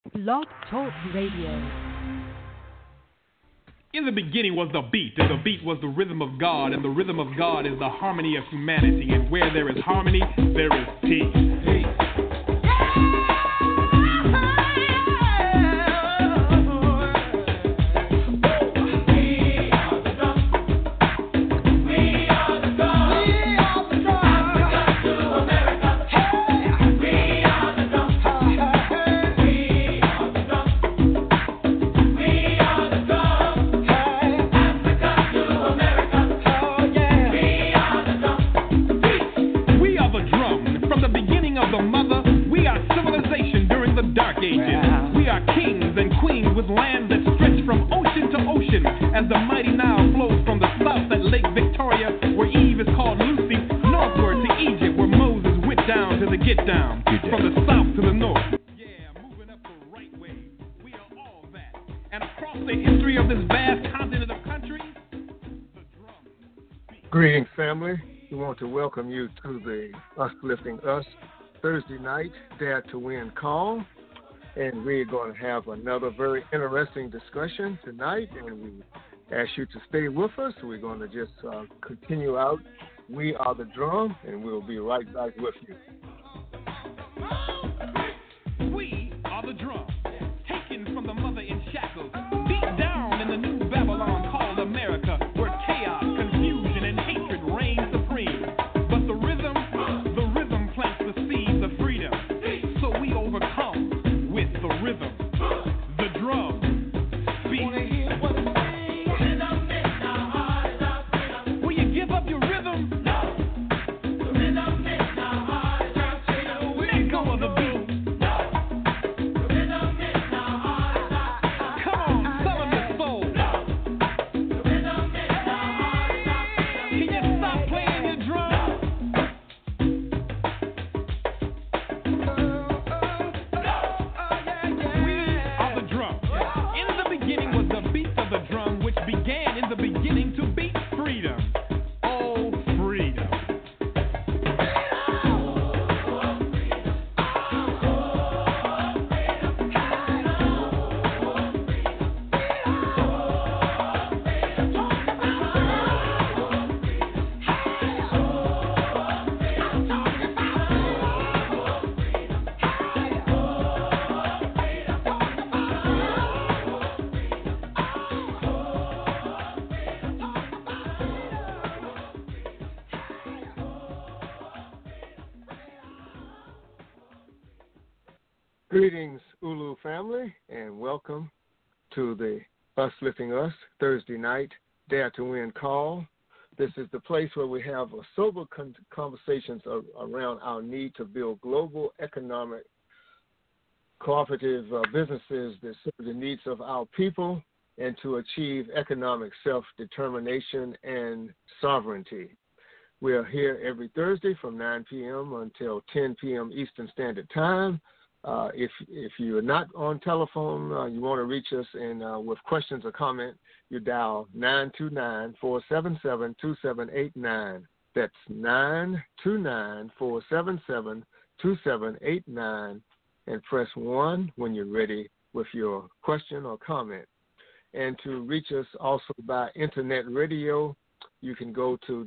Blog Talk Radio. In the beginning was the beat, and the beat was the rhythm of God, and the rhythm of God is the harmony of humanity, and where there is harmony, there is peace. Peace. As the mighty Nile flows from the south at Lake Victoria, where Eve is called Lucy, northward to Egypt, where Moses went down to the get down, from the south to the north. Yeah, moving up the right way. We are all that. And across the history of this vast continent of countries, the drum speaks. Greetings, family. We want to welcome you to the Uplifting Us Thursday night Dare to Win call. And we're going to have another very interesting discussion tonight, and we ask you to stay with us. We're going to just continue out. We are the drum, and we'll be right back with you. We are the drum, taken from the mother in shackles, beat down in the new Babylon called America, where chaos, confusion, and hatred reign supreme. But the rhythm plants the seeds of freedom, so we overcome. The rhythm, the drum, beat. Will you give up your rhythm? No. The rhythm is not hard. Let go of the beat. No. The rhythm is not hard. Come on, Southern the soul. No. The rhythm is not hard. Can you stop playing your drum? Began in the beginning to beat freedom. Oh, freedom. Greetings, Ulu family, and welcome to the Uplifting Us Thursday night Dare to Win call. This is the place where we have sober conversations around our need to build global economic cooperative businesses that serve the needs of our people and to achieve economic self-determination and sovereignty. We are here every Thursday from 9 p.m. until 10 p.m. Eastern Standard Time. If you are not on telephone, you want to reach us and with questions or comment, you dial 929-477-2789. That's 929-477-2789, and press 1 when you're ready with your question or comment. And to reach us also by internet radio, you can go to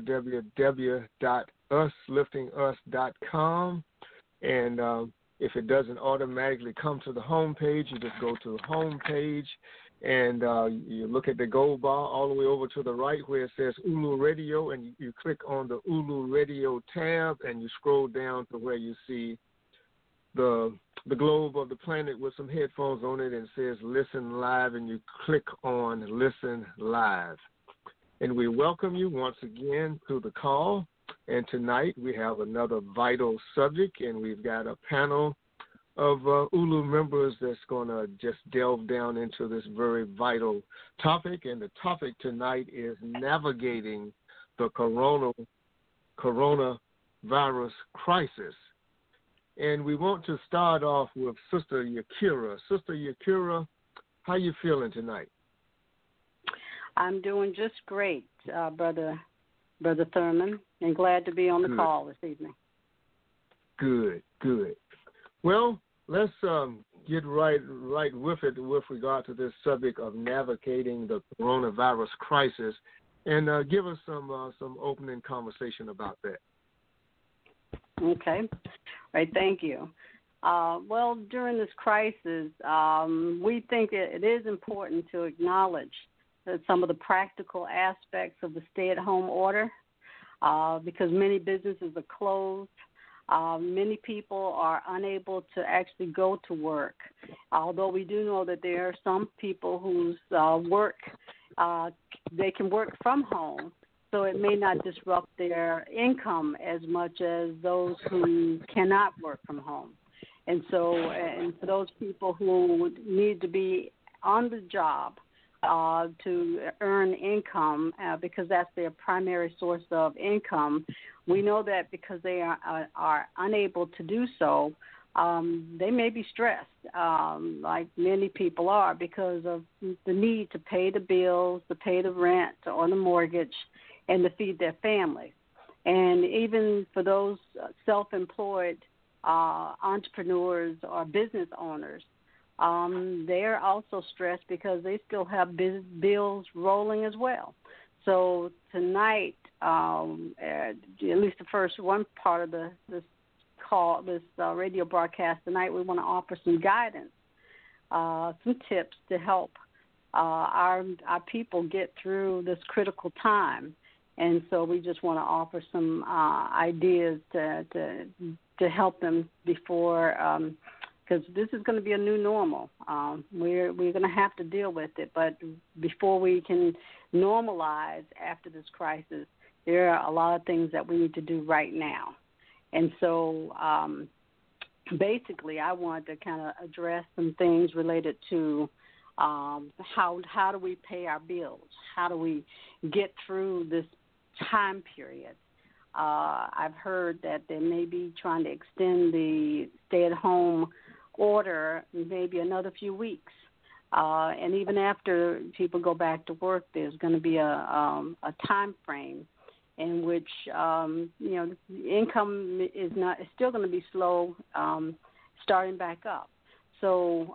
www.upliftingus.com, and if it doesn't automatically come to the home page, you just go to the home page and you look at the gold bar all the way over to the right where it says Ulu Radio, and you click on the Ulu Radio tab and you scroll down to where you see the globe of the planet with some headphones on it, and it says Listen Live, and you click on Listen Live. And we welcome you once again to the call. And tonight we have another vital subject, and we've got a panel of Ulu members that's going to just delve down into this very vital topic. And the topic tonight is navigating the coronavirus crisis. And we want to start off with Sister Yakira. Sister Yakira, how you feeling tonight? I'm doing just great, Brother Thurman, and glad to be on the call this evening. Good, good. Well, let's get right with it with regard to this subject of navigating the coronavirus crisis, and give us some opening conversation about that. Okay. Right. Thank you. Well, during this crisis, we think it is important to acknowledge that some of the practical aspects of the stay-at-home order, because many businesses are closed. Many people are unable to actually go to work, although we do know that there are some people whose work, they can work from home, so it may not disrupt their income as much as those who cannot work from home. And so, and for those people who need to be on the job to earn income, because that's their primary source of income, we know that because they are unable to do so, they may be stressed, like many people are, because of the need to pay the bills, to pay the rent or the mortgage, and to feed their families. And even for those self-employed entrepreneurs or business owners, they're also stressed because they still have bills rolling as well. So tonight, at least the first one part of this radio broadcast tonight, we want to offer some guidance, some tips to help our people get through this critical time. And so we just want to offer some ideas to help them before, because this is going to be a new normal. We're going to have to deal with it, but before we can normalize after this crisis, there are a lot of things that we need to do right now. And so basically I want to kind of address some things related to how do we pay our bills? How do we get through this time period? I've heard that they may be trying to extend the stay-at-home order maybe another few weeks. And even after people go back to work, there's going to be a time frame in which income is still going to be slow starting back up. So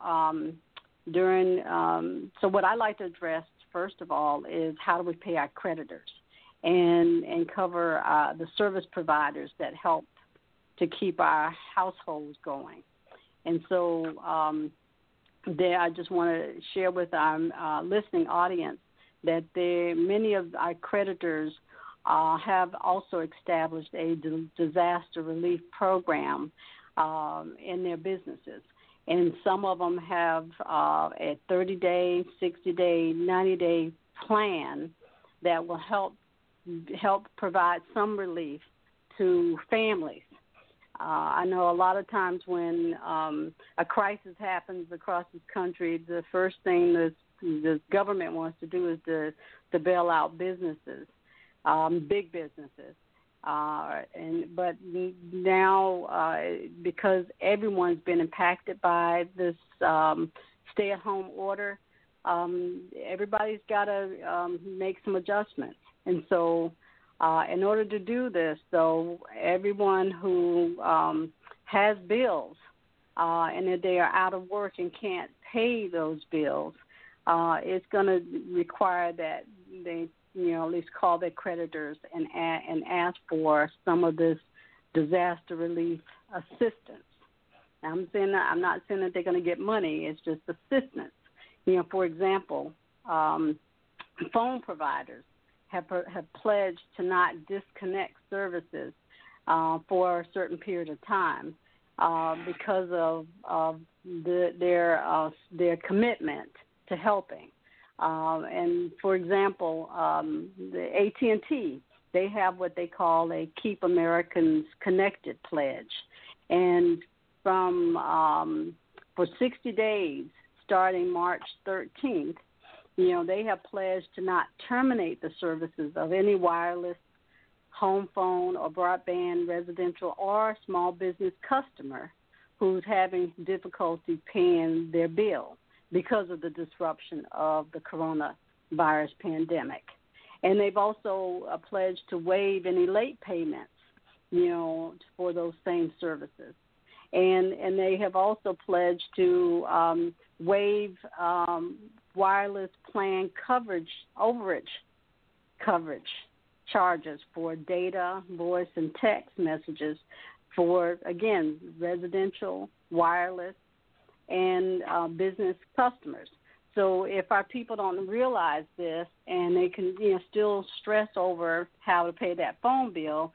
so what I like to address first of all is how do we pay our creditors and cover the service providers that help to keep our households going. And so I just want to share with our listening audience that many of our creditors have also established a disaster relief program in their businesses. And some of them have a 30-day, 60-day, 90-day plan that will help provide some relief to families. I know a lot of times when a crisis happens across this country, the first thing the government wants to do is to bail out businesses, big businesses. But now, because everyone's been impacted by this stay-at-home order, everybody's got to make some adjustments. And so in order to do this, though, everyone who has bills and if they are out of work and can't pay those bills, it's going to require that they at least call their creditors and ask for some of this disaster relief assistance. Now, I'm not saying that they're going to get money. It's just assistance. For example, phone providers have pledged to not disconnect services for a certain period of time because of their commitment to helping. And for example, the AT&T, they have what they call a Keep Americans Connected pledge, and for 60 days starting March 13th. They have pledged to not terminate the services of any wireless, home phone, or broadband residential or small business customer who's having difficulty paying their bill because of the disruption of the coronavirus pandemic. And they've also pledged to waive any late payments, for those same services. and they have also pledged to waive wireless plan overage coverage charges for data, voice, and text messages for, again, residential, wireless, and business customers. So if our people don't realize this and they can, still stress over how to pay that phone bill,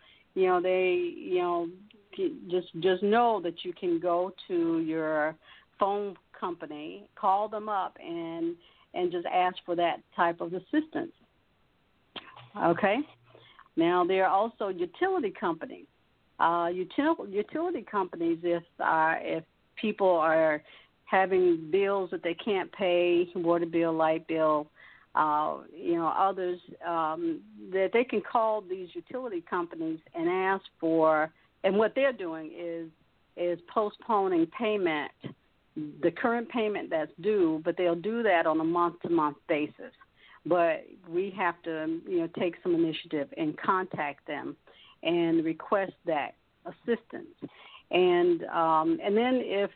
just know that you can go to your phone company, call them up, and just ask for that type of assistance. Okay. Now there are also utility companies. Utility companies, if people are having bills that they can't pay, water bill, light bill, others, that they can call these utility companies and ask for, and what they're doing is postponing payment, the current payment that's due, but they'll do that on a month-to-month basis. But we have to, take some initiative and contact them and request that assistance. And then if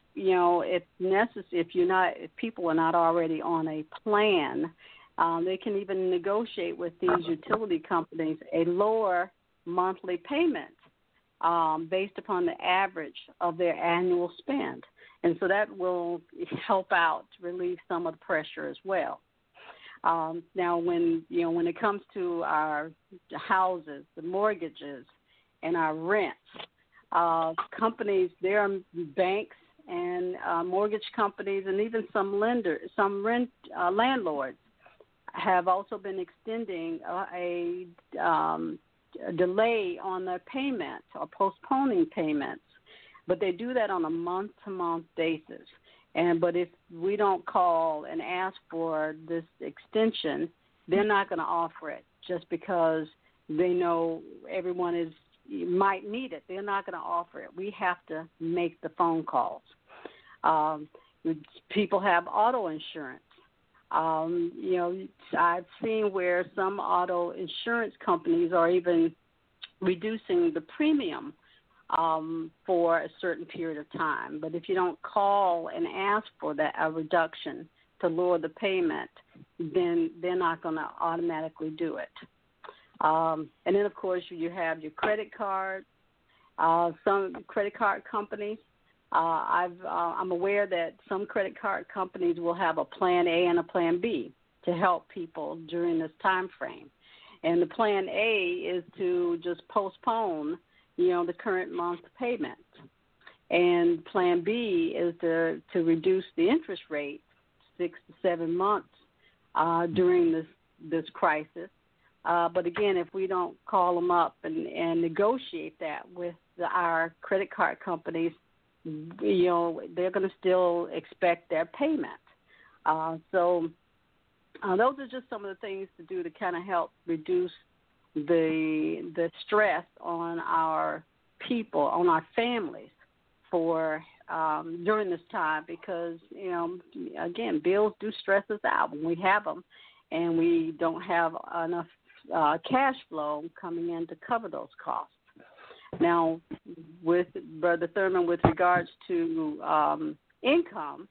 people are not already on a plan, they can even negotiate with these utility companies a lower monthly payment based upon the average of their annual spend. And so that will help out relieve some of the pressure as well. Now, when it comes to our houses, the mortgages, and our rents, companies, there are banks and mortgage companies, and even some landlords have also been extending a delay on their payment or postponing payments, but they do that on a month-to-month basis. But if we don't call and ask for this extension, they're not going to offer it just because they know everyone might need it. They're not going to offer it. We have to make the phone calls. People have auto insurance. I've seen where some auto insurance companies are even reducing the premium for a certain period of time. But if you don't call and ask for a reduction to lower the payment, then they're not going to automatically do it. And then, of course, you have your credit card. Some credit card companies, I'm aware that some credit card companies will have a Plan A and a Plan B to help people during this time frame. And the Plan A is to just postpone the current month's payment. And Plan B is to reduce the interest rate 6 to 7 months during this crisis. But again, if we don't call them up and negotiate that with our credit card companies, they're going to still expect their payment. So those are just some of the things to do to kind of help reduce the stress on our people, on our families for during this time, because, again, bills do stress us out when we have them and we don't have enough cash flow coming in to cover those costs. Now, with Brother Thurman, with regards to income,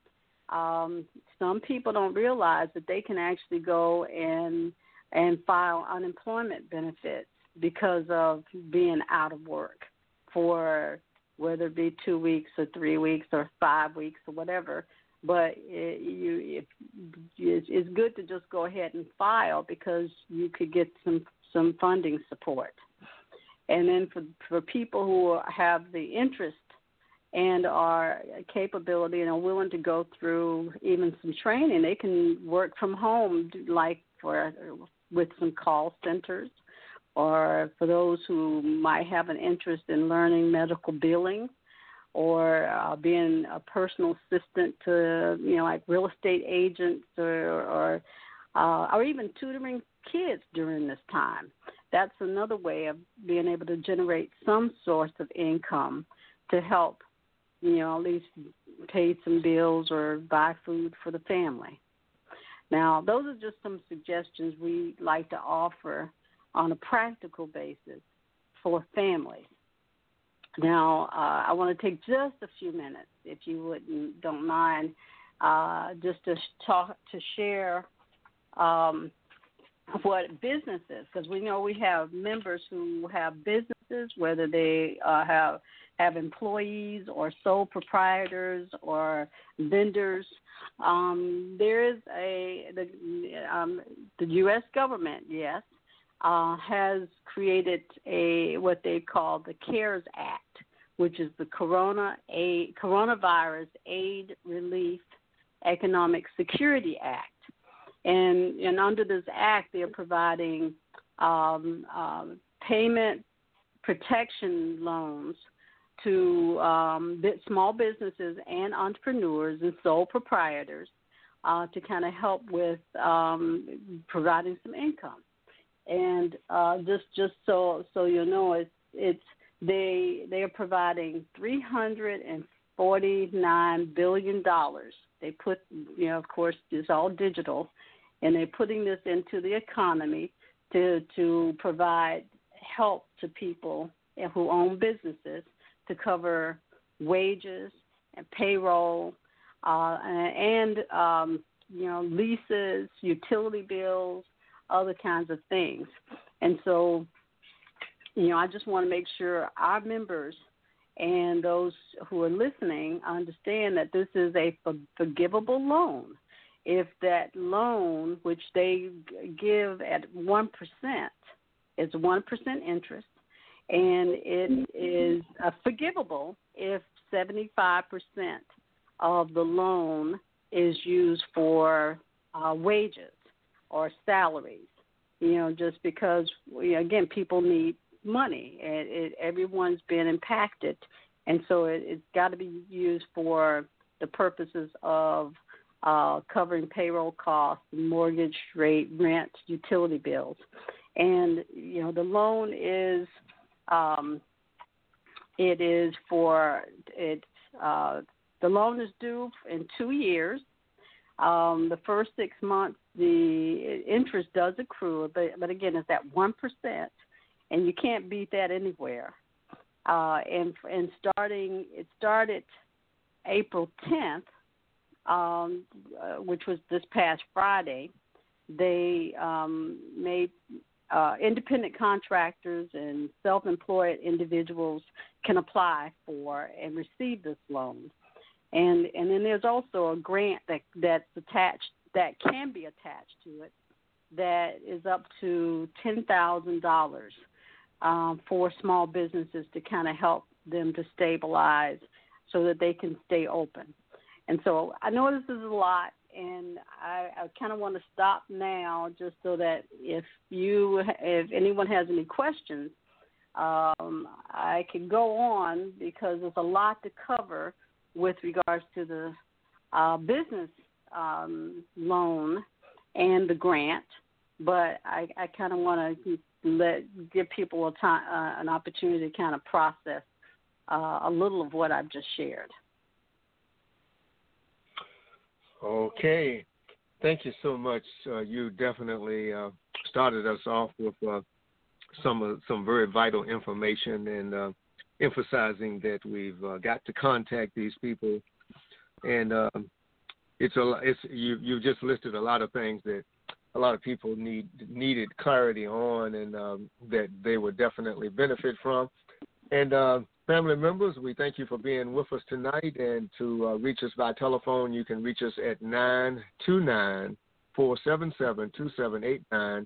some people don't realize that they can actually go and file unemployment benefits because of being out of work for whether it be 2 weeks or 3 weeks or 5 weeks or whatever. But it's good to just go ahead and file because you could get some funding support. And then for people who have the interest and are capability and are willing to go through even some training, they can work from home, like with some call centers, or for those who might have an interest in learning medical billing, or being a personal assistant to, like real estate agents, or even tutoring kids during this time. That's another way of being able to generate some source of income to help, at least pay some bills or buy food for the family. Now, those are just some suggestions we like to offer on a practical basis for families. Now, I want to take just a few minutes, if you don't mind, just to share what businesses, because we know we have members who have businesses, whether they have employees or sole proprietors or vendors. There is the U.S. government, yes, has created what they call the CARES Act, which is the Coronavirus Aid, Relief, Economic Security Act. And under this act, they're providing payment protection loans to small businesses and entrepreneurs and sole proprietors to kind of help with providing some income. And just so you know, they are providing $349 billion. They put, of course, it's all digital, and they're putting this into the economy to provide help to people who own businesses to cover wages and payroll and leases, utility bills, other kinds of things. And so, I just want to make sure our members and those who are listening understand that this is a forgivable loan. If that loan, which they give at 1%, is 1% interest, and it is forgivable if 75% of the loan is used for wages or salaries, just because, again, people need money. Everyone's been impacted, and so it's got to be used for the purposes of covering payroll costs, mortgage rate, rent, utility bills. And, the loan is the loan is due in 2 years. The first 6 months, the interest does accrue, but again, it's at 1%, and you can't beat that anywhere. And it started April 10th, which was this past Friday. They made independent contractors and self-employed individuals can apply for and receive this loan. And then there's also a grant that's attached, that can be attached to it, that is up to $10,000 for small businesses to kind of help them to stabilize so that they can stay open. And so I know this is a lot, and I kind of want to stop now just so that if anyone has any questions, I can go on, because there's a lot to cover with regards to the business loan and the grant, but I kind of want to give people an opportunity to kind of process a little of what I've just shared. Okay. Thank you so much. You definitely started us off with some very vital information, and emphasizing that we've got to contact these people. And you just listed a lot of things that a lot of people needed clarity on, and that they would definitely benefit from. And family members, we thank you for being with us tonight. And to reach us by telephone, you can reach us at 929-477-2789,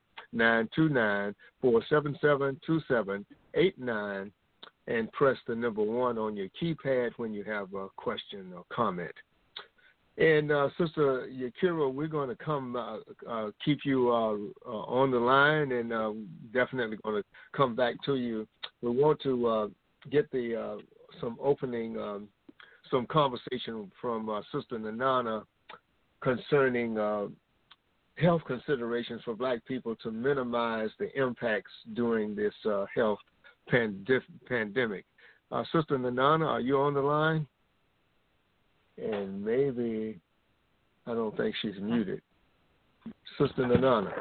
929-477-2789, and press the number 1 on your keypad when you have a question or comment. And Sister Yakira, we're going to keep you on the line, and definitely going to come back to you. We want to get some conversation from Sister Nanana concerning health considerations for Black people to minimize the impacts during this health pandemic. Sister Nanana, are you on the line? And maybe, I don't think she's muted. Sister Nanana.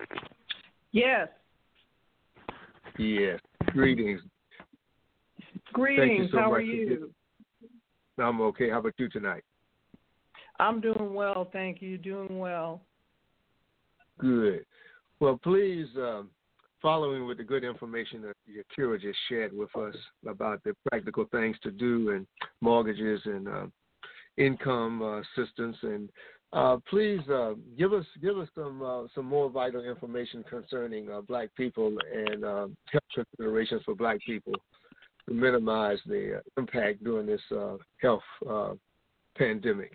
Yes. Yes. Greetings. Greetings. so How much are you? I'm okay. How about you tonight? I'm doing well, thank you. Doing well. Good. Well, please, following with the good information that Yakira just shared with us about the practical things to do and mortgages and income assistance, and please give us some more vital information concerning Black people and health considerations for Black people to minimize the impact during this health pandemic.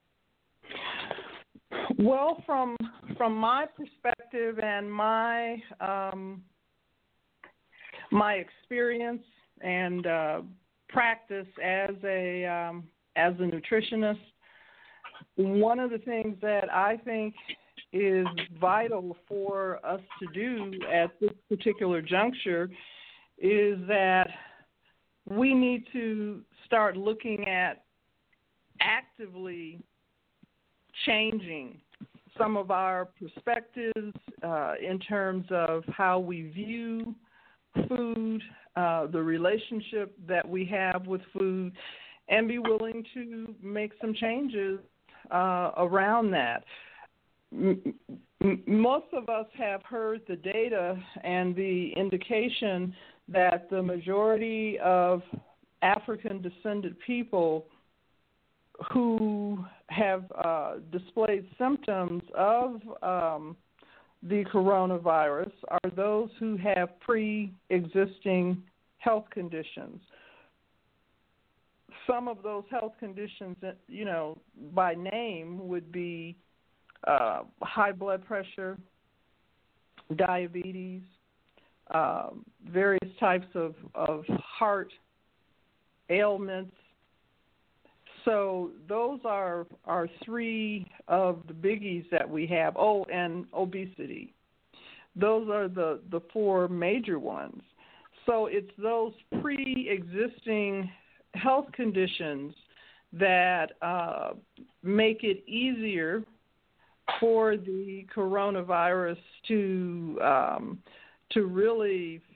Well, from my perspective and my my experience and practice as a nutritionist, one of the things that I think is vital for us to do at this particular juncture is that we need to start looking at actively changing some of our perspectives in terms of how we view food, the relationship that we have with food, and be willing to make some changes around that. Most of us have heard the data and the indication that the majority of African-descended people who have displayed symptoms of the coronavirus are those who have pre-existing health conditions. Some of those health conditions, by name would be high blood pressure, diabetes, various types of heart ailments. So those are three of the biggies that we have. Oh, and obesity. Those are the four major ones. So it's those pre-existing health conditions that make it easier for the coronavirus to really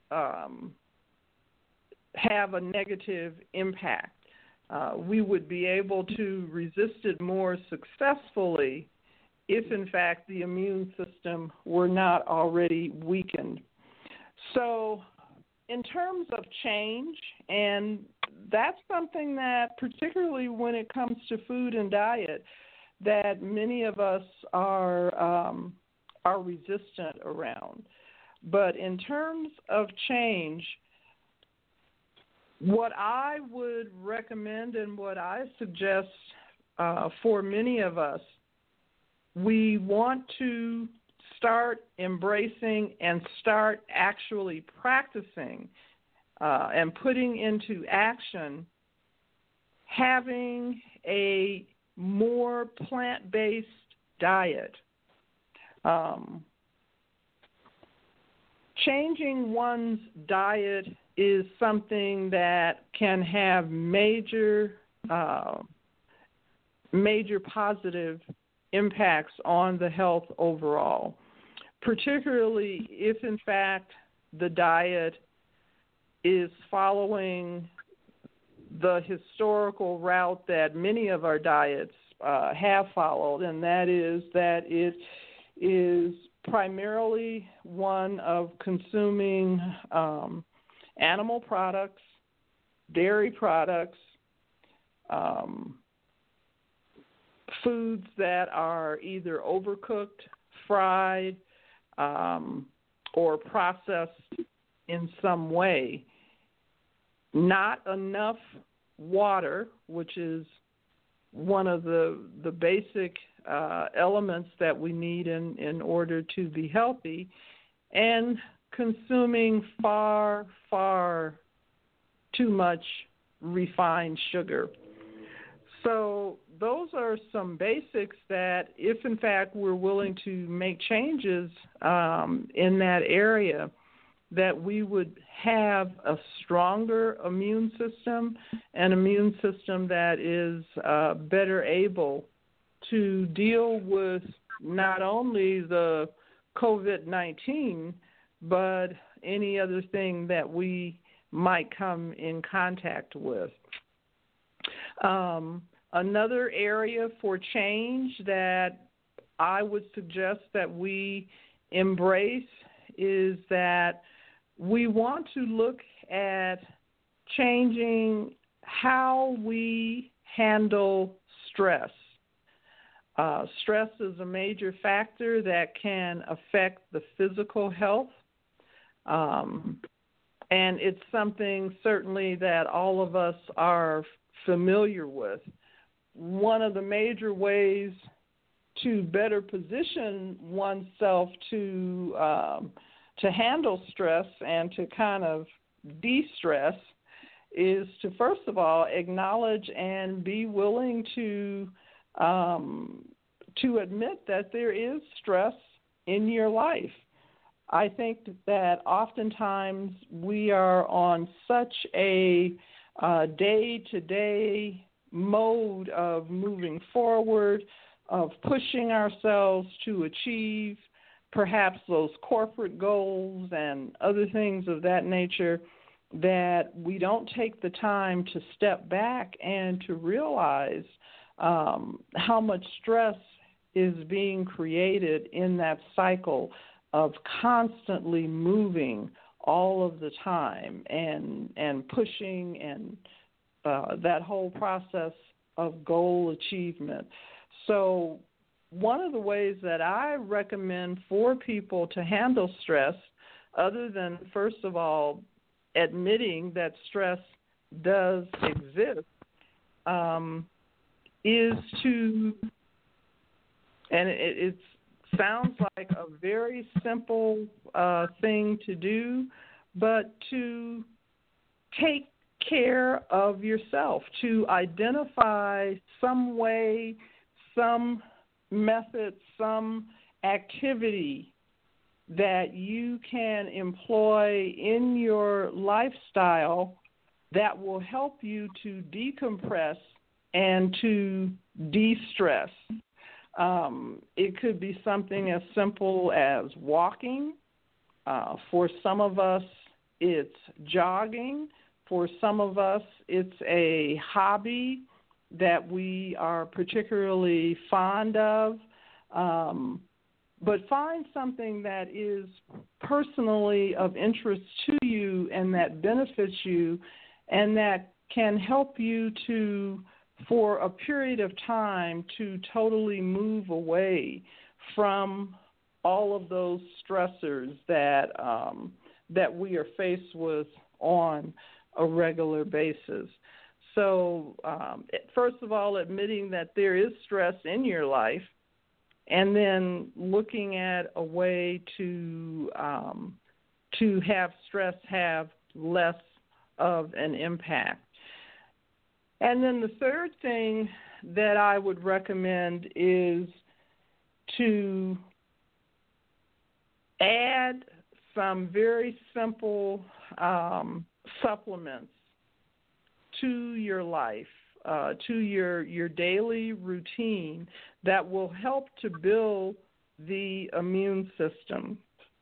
have a negative impact. We would be able to resist it more successfully if, in fact, the immune system were not already weakened. So in terms of change, and that's something that, particularly when it comes to food and diet, that many of us are resistant around. But in terms of change, what I would recommend and what I suggest for many of us, we want to start embracing and start actually practicing and putting into action having a more plant-based diet. Changing one's diet is something that can have major positive impacts on the health overall, particularly if, in fact, the diet is following the historical route that many of our diets have followed, and that it is primarily one of consuming animal products, dairy products, foods that are either overcooked, fried, or processed in some way. Not enough water, which is one of the basic elements that we need in order to be healthy, and consuming far, far too much refined sugar. So those are some basics that, if in fact we're willing to make changes in that area, that we would have a stronger immune system, an immune system that is better able to deal with not only the COVID-19, but any other thing that we might come in contact with. Another area for change that I would suggest that we embrace is that we want to look at changing how we handle stress. Stress is a major factor that can affect the physical health, and it's something certainly that all of us are familiar with. One of the major ways to better position oneself to handle stress and to kind of de-stress is to, first of all, acknowledge and be willing to admit that there is stress in your life. I think that oftentimes we are on such a day-to-day mode of moving forward, of pushing ourselves to achieve perhaps those corporate goals and other things of that nature, that we don't take the time to step back and to realize how much stress is being created in that cycle of constantly moving all of the time and pushing and that whole process of goal achievement. So one of the ways that I recommend for people to handle stress, other than, first of all, admitting that stress does exist, is to, and it sounds like a very simple thing to do, but to take care of yourself, to identify some way, some method, some activity that you can employ in your lifestyle that will help you to decompress and to de-stress. It could be something as simple as walking. For some of us, it's jogging. For some of us, it's a hobby that we are particularly fond of. But find something that is personally of interest to you and that benefits you and that can help you to, for a period of time, to totally move away from all of those stressors that that we are faced with on a regular basis. So first of all, admitting that there is stress in your life, and then looking at a way to have stress have less of an impact. And then the third thing that I would recommend is to add some very simple supplements to your life, to your daily routine that will help to build the immune system.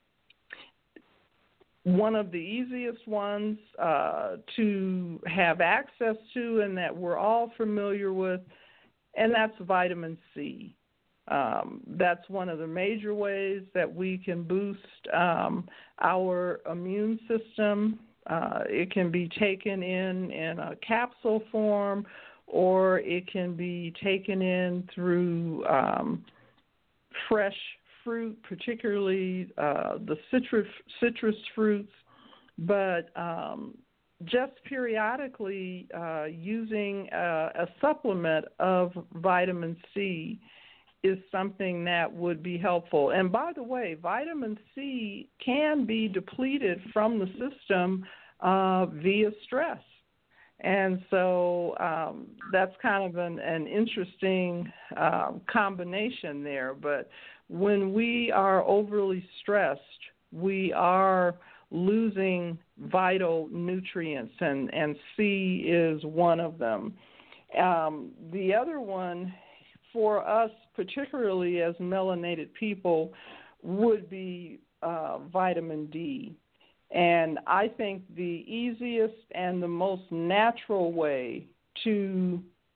One of the easiest ones to have access to and that we're all familiar with, and that's vitamin C. That's one of the major ways that we can boost our immune system. It can be taken in a capsule form, or it can be taken in through fresh fruit, particularly the citrus fruits, but just periodically using a supplement of vitamin C is something that would be helpful. And by the way, vitamin C can be depleted from the system via stress. And so that's kind of an interesting combination there. But when we are overly stressed, we are losing vital nutrients, and C is one of them. The other one, for us, particularly as melanated people, would be vitamin D. And I think the easiest and the most natural way to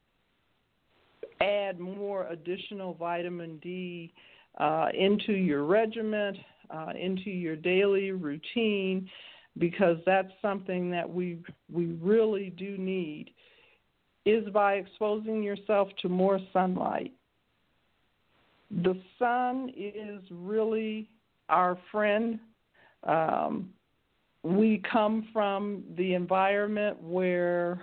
add more additional vitamin D into your regimen, into your daily routine, because that's something that we really do need, is by exposing yourself to more sunlight. The sun is really our friend. We come from the environment where,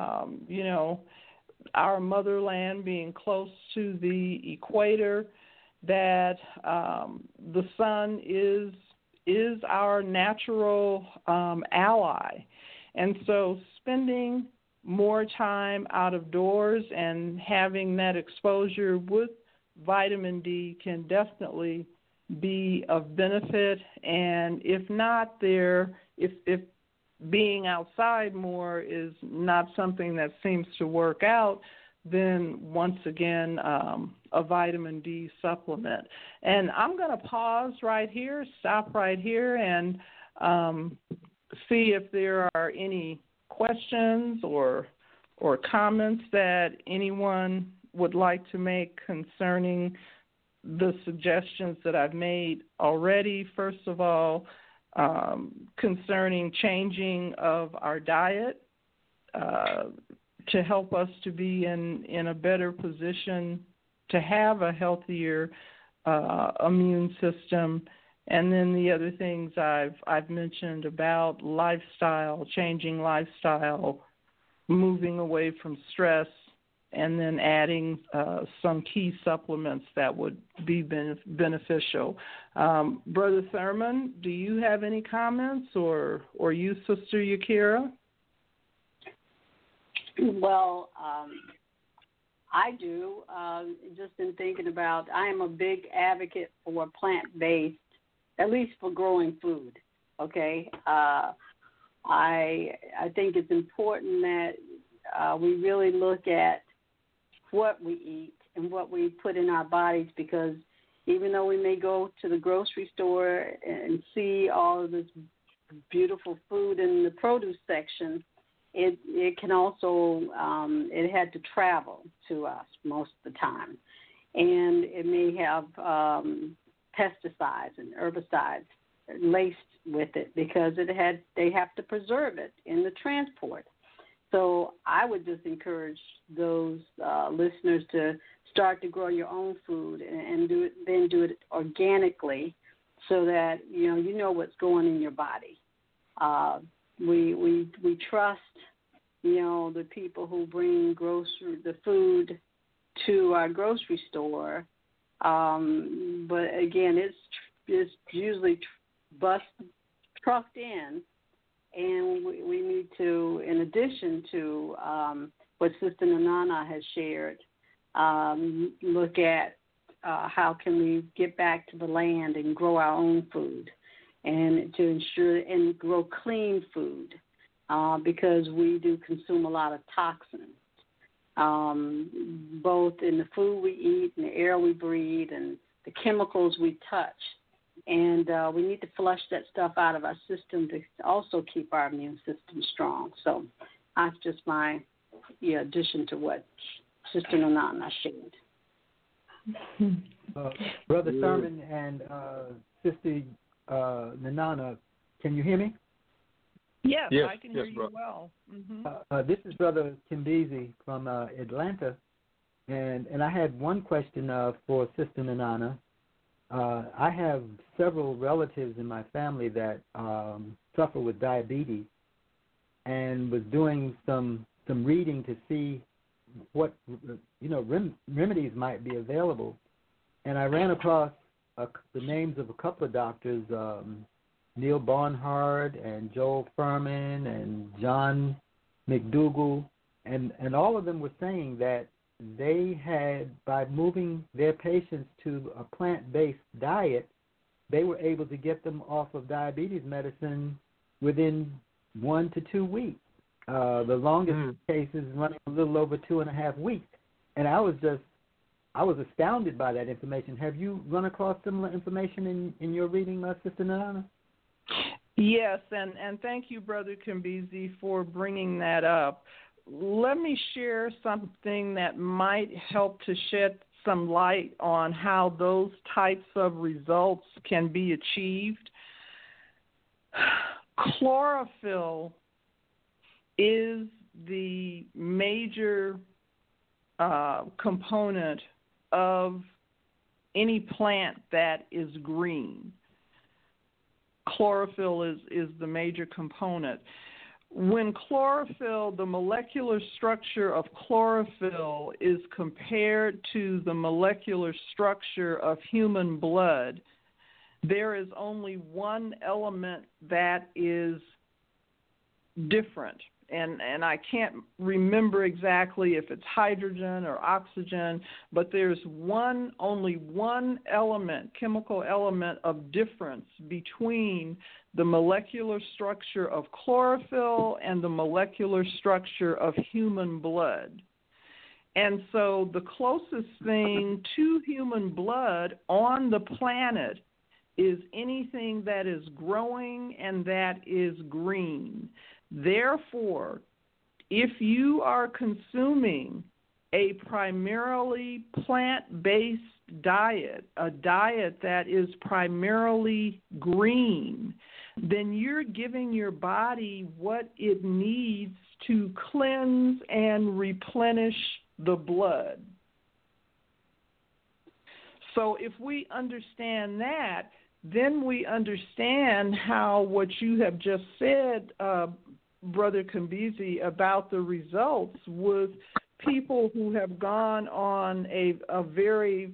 our motherland being close to the equator, that the sun is our natural ally. And so spending more time out of doors and having that exposure with vitamin D can definitely be of benefit. And if not if being outside more is not something that seems to work out, then once again, a vitamin D supplement. And I'm going to pause right here, stop right here, and see if there are any questions or comments that anyone would like to make concerning the suggestions that I've made already. First of all, concerning changing of our diet to help us to be in a better position to have a healthier immune system. And then the other things I've mentioned about lifestyle, changing lifestyle, moving away from stress, and then adding some key supplements that would be beneficial. Brother Thurman, do you have any comments, or you, Sister Yakira? Well, I do. Just in thinking about, I am a big advocate for plant-based, at least for growing food. Okay, I think it's important that we really look at what we eat and what we put in our bodies, because even though we may go to the grocery store and see all of this beautiful food in the produce section, it can also, it had to travel to us most of the time. And it may have pesticides and herbicides laced with it because they have to preserve it in the transport. So I would just encourage those listeners to start to grow your own food and do it organically, so that you know what's going in your body. We trust the people who bring the food to our grocery store, but again, it's usually trucked in. And we need to, in addition to what Sister Nanana has shared, look at how can we get back to the land and grow our own food, and to ensure and grow clean food, because we do consume a lot of toxins, both in the food we eat and the air we breathe and the chemicals we touch. And we need to flush that stuff out of our system to also keep our immune system strong. So that's just my addition to what Sister Nanana shared. Brother Thurman and Sister Nanana, can you hear me? Yes, I can hear you well. Mm-hmm. This is Brother Kimbezi from Atlanta, and I had one question for Sister Nanana. I have several relatives in my family that suffer with diabetes, and was doing some reading to see what remedies might be available. And I ran across the names of a couple of doctors, Neil Barnhart and Joel Furman and John McDougall, and all of them were saying that they had, by moving their patients to a plant-based diet, they were able to get them off of diabetes medicine within 1 to 2 weeks. The longest cases running a little over 2.5 weeks. And I was astounded by that information. Have you run across similar information in your reading, Sister Nana? Yes, and thank you, Brother Kimbezi, for bringing that up. Let me share something that might help to shed some light on how those types of results can be achieved. Chlorophyll is the major component of any plant that is green. Chlorophyll is the major component. When chlorophyll, the molecular structure of chlorophyll is compared to the molecular structure of human blood, there is only one element that is different. And I can't remember exactly if it's hydrogen or oxygen, but there's only one element, chemical element of difference between the molecular structure of chlorophyll and the molecular structure of human blood. And so the closest thing to human blood on the planet is anything that is growing and that is green. Therefore, if you are consuming a primarily plant-based diet, a diet that is primarily green, then you're giving your body what it needs to cleanse and replenish the blood. So if we understand that, then we understand how what you have just said, Brother Kimbezi, about the results with people who have gone on a very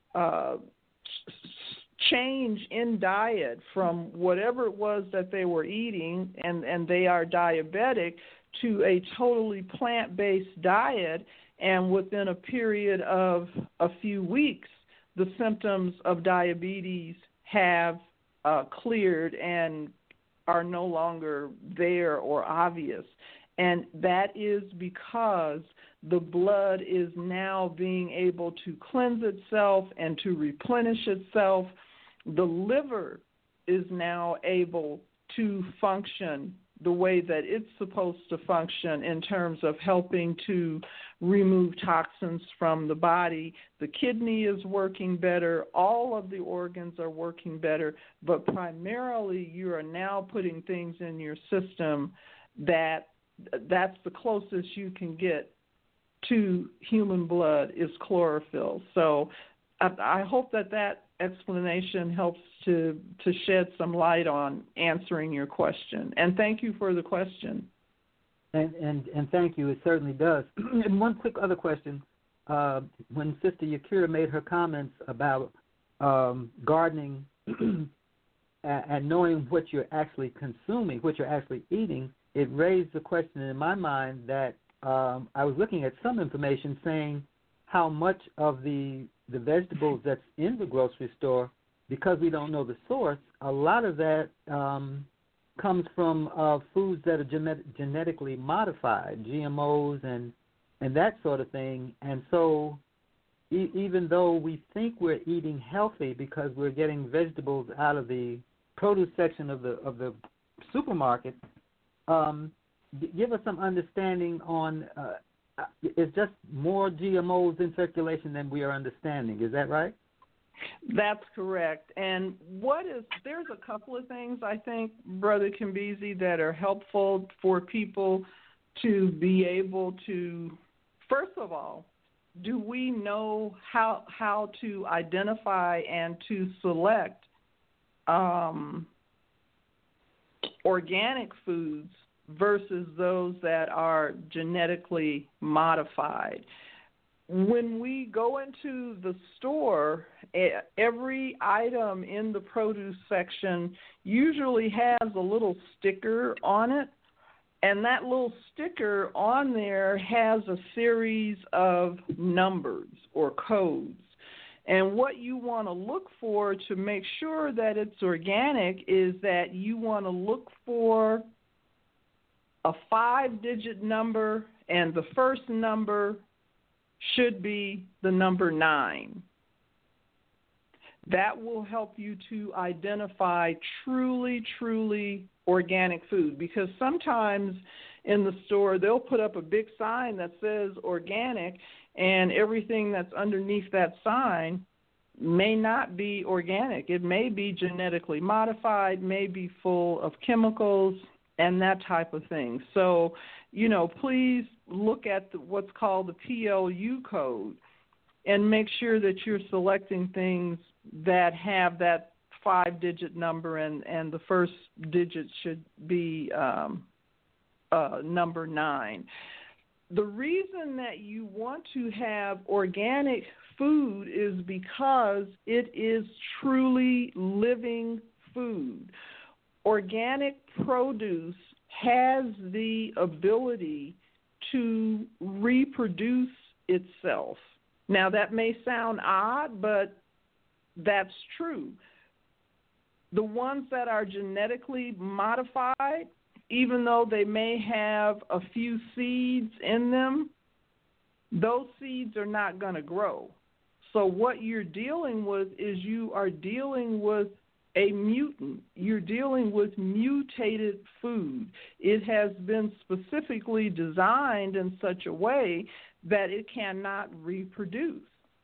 change in diet from whatever it was that they were eating, and they are diabetic, to a totally plant-based diet, and within a period of a few weeks, the symptoms of diabetes have cleared and are no longer there or obvious. And that is because the blood is now being able to cleanse itself and to replenish itself. The liver is now able to function the way that it's supposed to function in terms of helping to remove toxins from the body. The kidney is working better. All of the organs are working better. But primarily, you are now putting things in your system that's the closest you can get to human blood is chlorophyll. So I hope that explanation helps to shed some light on answering your question. And thank you for the question. And thank you. It certainly does. And one quick other question. When Sister Yakira made her comments about gardening and knowing what you're actually consuming, what you're actually eating, it raised the question in my mind that I was looking at some information saying how much of the vegetables that's in the grocery store, because we don't know the source, a lot of that comes from foods that are genetically modified, GMOs and that sort of thing. And so even though we think we're eating healthy because we're getting vegetables out of the produce section of the supermarket, give us some understanding on it's just more GMOs in circulation than we are understanding. Is that right? That's correct. And there's a couple of things, I think, Brother Kimbezi, that are helpful for people to be able to, first of all, do we know how to identify and to select organic foods versus those that are genetically modified? When we go into the store, every item in the produce section usually has a little sticker on it, and that little sticker on there has a series of numbers or codes. And what you want to look for to make sure that it's organic is that you want to look for a 5-digit number, and the first number should be the number 9. That will help you to identify truly organic food, because sometimes in the store they'll put up a big sign that says organic, and everything that's underneath that sign may not be organic. It may be genetically modified, may be full of chemicals and that type of thing. So, please look at what's called the PLU code and make sure that you're selecting things that have that 5-digit number, and the first digit should be number 9. The reason that you want to have organic food is because it is truly living food. Organic produce has the ability to reproduce itself. Now, that may sound odd, but that's true. The ones that are genetically modified, even though they may have a few seeds in them, those seeds are not going to grow. So what you're dealing with is you are dealing with a mutant. You're dealing with mutated food. It has been specifically designed in such a way that it cannot reproduce.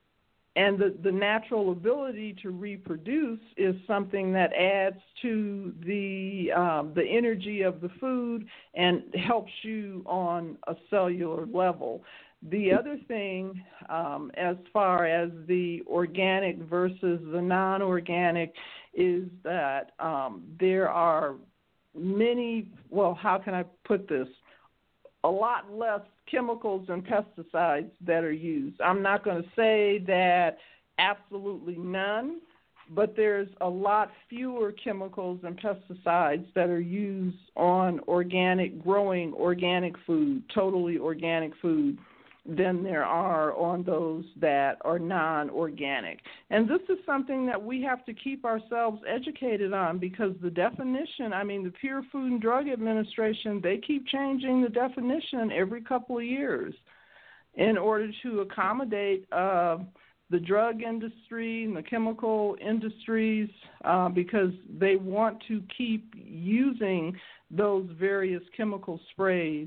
And the natural ability to reproduce is something that adds to the energy of the food and helps you on a cellular level. The other thing, as far as the organic versus the non-organic, is that there are many, how can I put this, a lot less chemicals and pesticides that are used. I'm not going to say that absolutely none, but there's a lot fewer chemicals and pesticides that are used on growing organic food, totally organic food, than there are on those that are non-organic. And this is something that we have to keep ourselves educated on, because the definition, the Pure Food and Drug Administration, they keep changing the definition every couple of years in order to accommodate the drug industry and the chemical industries, because they want to keep using those various chemical sprays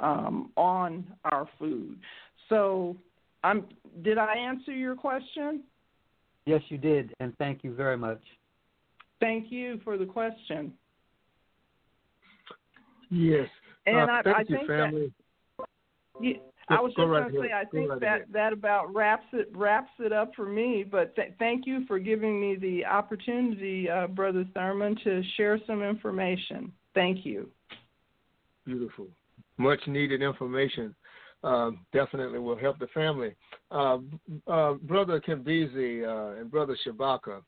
on our food. So, did I answer your question? Yes, you did, and thank you very much. Thank you for the question. Yes. And I think family. I was just going to say, I think that about wraps it up for me. But thank you for giving me the opportunity, Brother Thurman, to share some information. Thank you. Beautiful. Much needed information. Definitely will help the family. Brother Kimbezi and Brother Shabaka,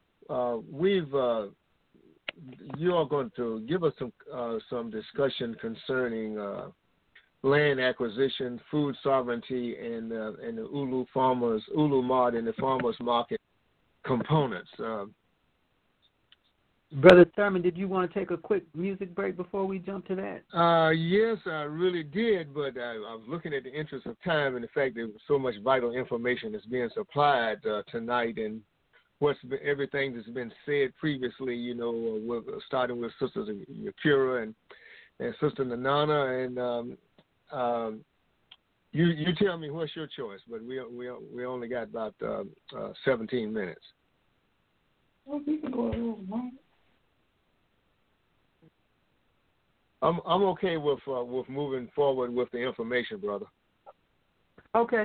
you are going to give us some discussion concerning land acquisition, food sovereignty, and the Ulu Mart and the farmers market components. Brother Thurman, did you want to take a quick music break before we jump to that? Yes, I really did, but I was looking at the interest of time and the fact that so much vital information is being supplied tonight, and everything that's been said previously, starting with Sister Yakira and Sister Nanana, and you tell me what's your choice, but we only got about 17 minutes. Well, we can go a little longer. I'm okay with moving forward with the information, brother. Okay.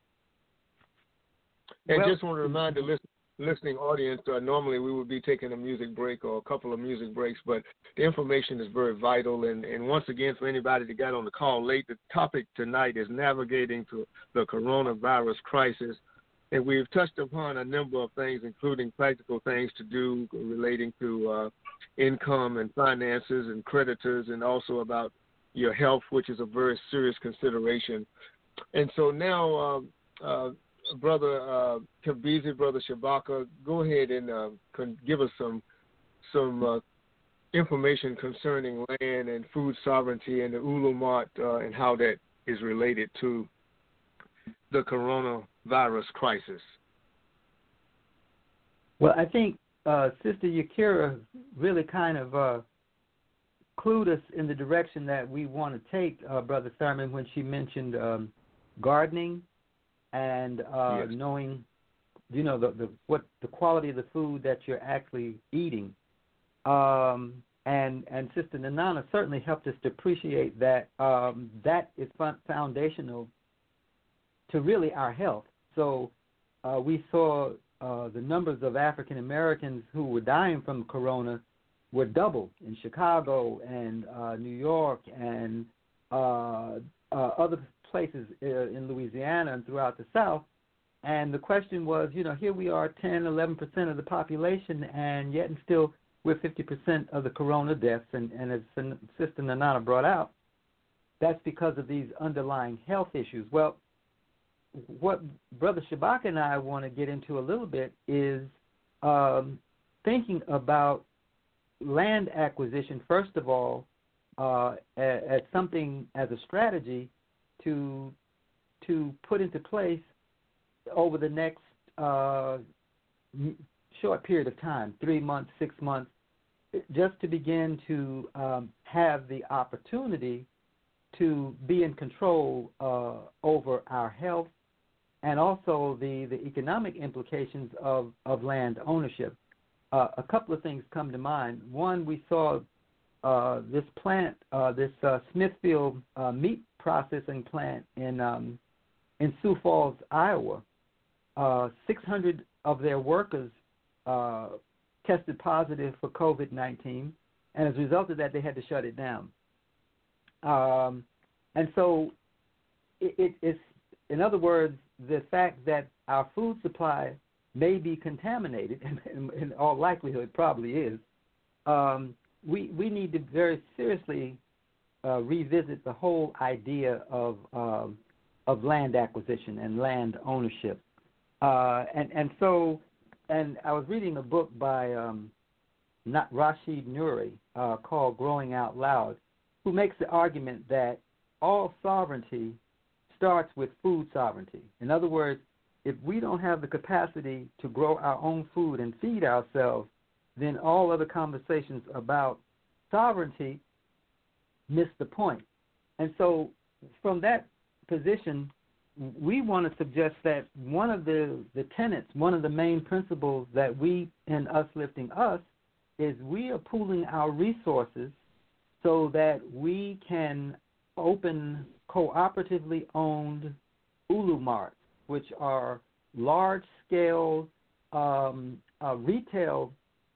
And just want to remind the listening audience, normally we would be taking a music break or a couple of music breaks, but the information is very vital. And once again, for anybody that got on the call late, the topic tonight is navigating through the coronavirus crisis. And we've touched upon a number of things, including practical things to do relating to income and finances and creditors, and also about your health, which is a very serious consideration. And so now, Brother Kimbezi, Brother Shabaka, go ahead and give us some information concerning land and food sovereignty and the Ulu Mart and how that is related to the coronavirus crisis. Well, I think Sister Yakira really kind of clued us in the direction that we want to take, Brother Thurman, when she mentioned gardening and Yes. knowing, what the quality of the food that you're actually eating. And Sister Nanana certainly helped us to appreciate that that is foundational to really our health. So we saw the numbers of African Americans who were dying from corona were doubled in Chicago and New York and other places in Louisiana and throughout the South. And the question was, here we are 10, 11% of the population, and yet and still we're 50% of the corona deaths. And as Sister Nanana brought out, that's because of these underlying health issues. Well, what Brother Shabaka and I want to get into a little bit is thinking about land acquisition, first of all, as something, as a strategy to put into place over the next short period of time, 3 months, 6 months, just to begin to have the opportunity to be in control over our health and also the economic implications of land ownership. A couple of things come to mind. One, we saw this plant, this Smithfield meat processing plant in Sioux Falls, Iowa. 600 of their workers tested positive for COVID-19, and as a result of that, they had to shut it down. And so it's, in other words, the fact that our food supply may be contaminated, and in all likelihood it probably is, we need to very seriously revisit the whole idea of land acquisition and land ownership. And I was reading a book by Rashid Nuri called Growing Out Loud, who makes the argument that all sovereignty starts with food sovereignty. In other words, if we don't have the capacity to grow our own food and feed ourselves, then all other conversations about sovereignty miss the point. And so from that position, we want to suggest that one of the tenets, one of the main principles that we in Us Lifting Us is we are pooling our resources so that we can open cooperatively owned Ulu Marts, which are large-scale retail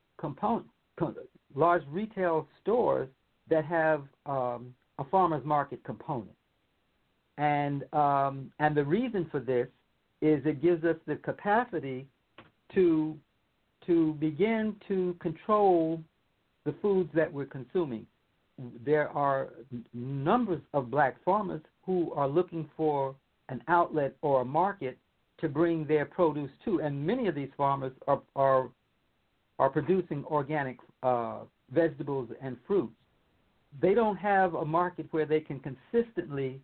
large retail stores that have a farmer's market component. And the reason for this is it gives us the capacity to begin to control the foods that we're consuming. There are numbers of black farmers who are looking for an outlet or a market to bring their produce to, and many of these farmers are producing organic vegetables and fruits. They don't have a market where they can consistently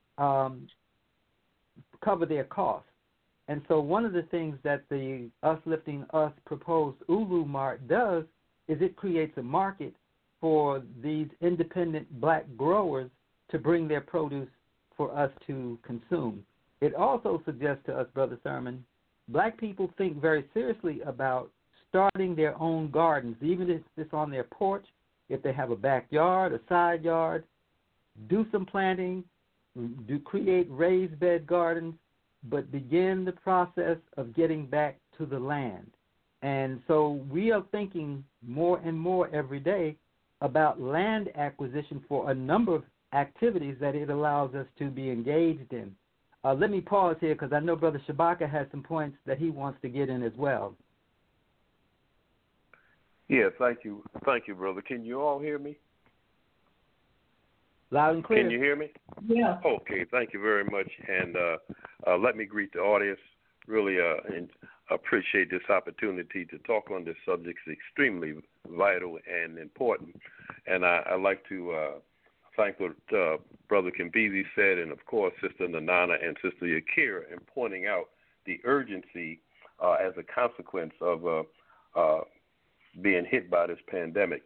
cover their costs. And so one of the things that the Us Lifting Us proposed Ulu Mart does is it creates a market for these independent black growers to bring their produce for us to consume. It also suggests to us, Brother Thurman, black people think very seriously about starting their own gardens, even if it's on their porch, if they have a backyard, a side yard, do some planting, create raised bed gardens, but begin the process of getting back to the land. And so we are thinking more and more every day about land acquisition for a number of activities that it allows us to be engaged in. Let me pause here because I know Brother Shabaka has some points that he wants to get in as well. Yeah, thank you. Thank you, brother. Can you all hear me? Loud and clear. Can you hear me? Yeah. Okay, thank you very much. And let me greet the audience. Really appreciate this opportunity to talk on this subject. It's extremely vital and important. And I'd like to thank what Brother Kimbizi said, and, of course, Sister Nanana and Sister Yakira in pointing out the urgency as a consequence of being hit by this pandemic.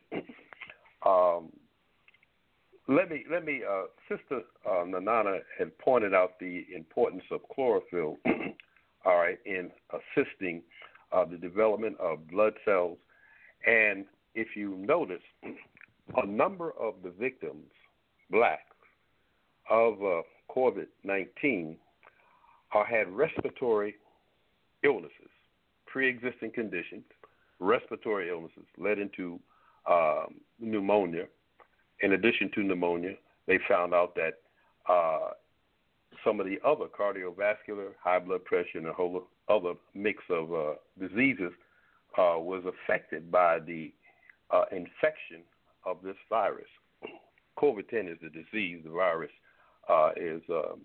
Let me. Sister Nanana had pointed out the importance of chlorophyll, all right, in assisting the development of blood cells. And if you notice, a number of the victims, blacks, of COVID-19 had respiratory illnesses, pre-existing conditions, respiratory illnesses led into pneumonia. In addition to pneumonia, they found out that some of the other cardiovascular, high blood pressure, and a whole other mix of diseases was affected by the infection of this virus. COVID-10 is the disease. The virus is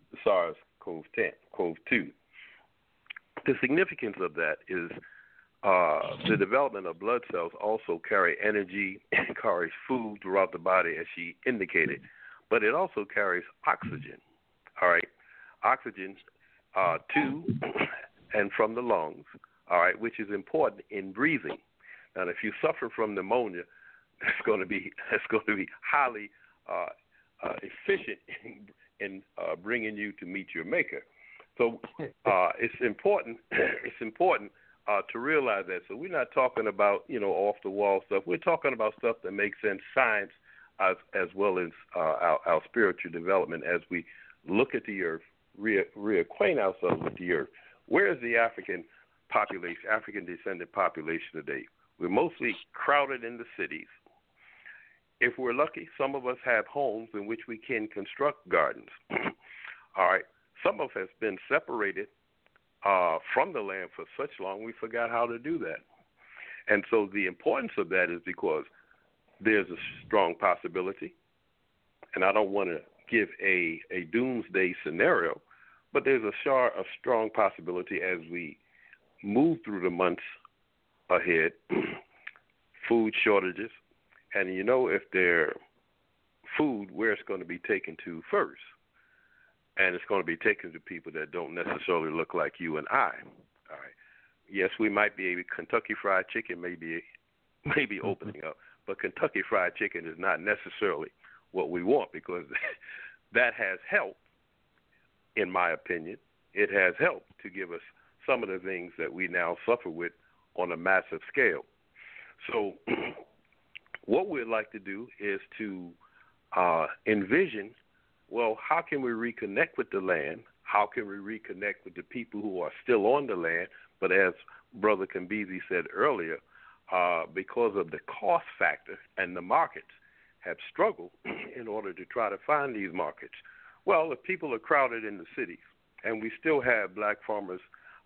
SARS-CoV-2. The significance of that is the development of blood cells also carry energy and carries food throughout the body, as she indicated, but it also carries oxygen, all right, oxygen to and from the lungs, all right, which is important in breathing. And if you suffer from pneumonia, it's going to be highly efficient in bringing you to meet your maker. So it's important. It's important to realize that. So we're not talking about off the wall stuff. We're talking about stuff that makes sense, science, as well as our spiritual development as we look at the earth, reacquaint ourselves with the earth. Where is the African population, African descendant population today? We're mostly crowded in the cities. If we're lucky, some of us have homes in which we can construct gardens. All right. Some of us have been separated from the land for such long, we forgot how to do that. And so the importance of that is because there's a strong possibility, and I don't want to give a doomsday scenario, but there's a strong possibility as we move through the months ahead, food shortages, and if there's food, where it's going to be taken to first. And it's going to be taken to people that don't necessarily look like you and I. All right. Yes, we might be Kentucky Fried Chicken may be opening up, but Kentucky Fried Chicken is not necessarily what we want, because that has helped, in my opinion. It has helped to give us some of the things that we now suffer with on a massive scale. So what we'd like to do is to envision, well, how can we reconnect with the land? How can we reconnect with the people who are still on the land? But as Brother Kambezi said earlier, because of the cost factor and the markets have struggled in order to try to find these markets. Well, if people are crowded in the cities and we still have black farmers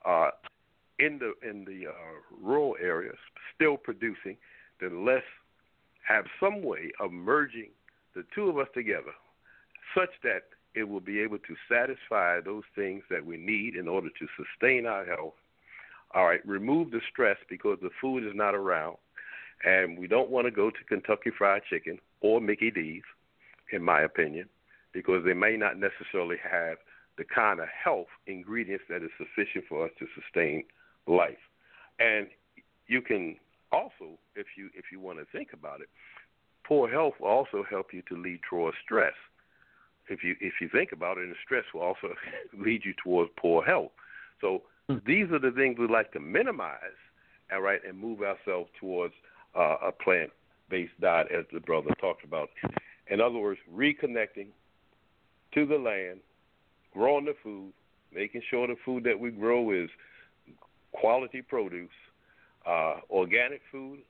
in the rural areas still producing, then let's have some way of merging the two of us together, such that it will be able to satisfy those things that we need in order to sustain our health. All right, remove the stress because the food is not around, and we don't want to go to Kentucky Fried Chicken or Mickey D's, in my opinion, because they may not necessarily have the kind of health ingredients that is sufficient for us to sustain life. And you can also, if you want to think about it, poor health will also help you to lead towards stress. If you think about it, and stress will also lead you towards poor health. So these are the things we like to minimize, all right, and move ourselves towards a plant-based diet, as the brother talked about. In other words, reconnecting to the land, growing the food, making sure the food that we grow is quality produce, organic food,